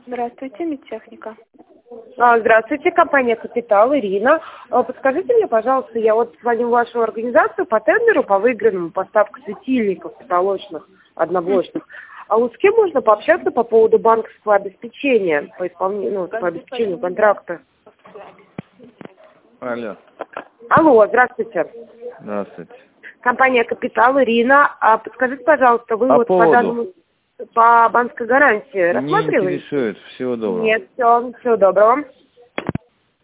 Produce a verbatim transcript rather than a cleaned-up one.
Здравствуйте, медтехника. А, Здравствуйте, компания «Капитал», Ирина. А, Подскажите мне, пожалуйста, я вот звоню в вашу организацию по тендеру по выигранному поставку светильников потолочных, одноблочных. А вот с кем можно пообщаться по поводу банковского обеспечения, по исполнению, ну, по обеспечению контракта? Алло. Алло, здравствуйте. Здравствуйте. Компания «Капитал», Ирина. А подскажите, пожалуйста, вы По вот по поводу? данному, по банковской гарантии Не рассматриваете? интересует. Всего доброго. Нет, все, всего доброго.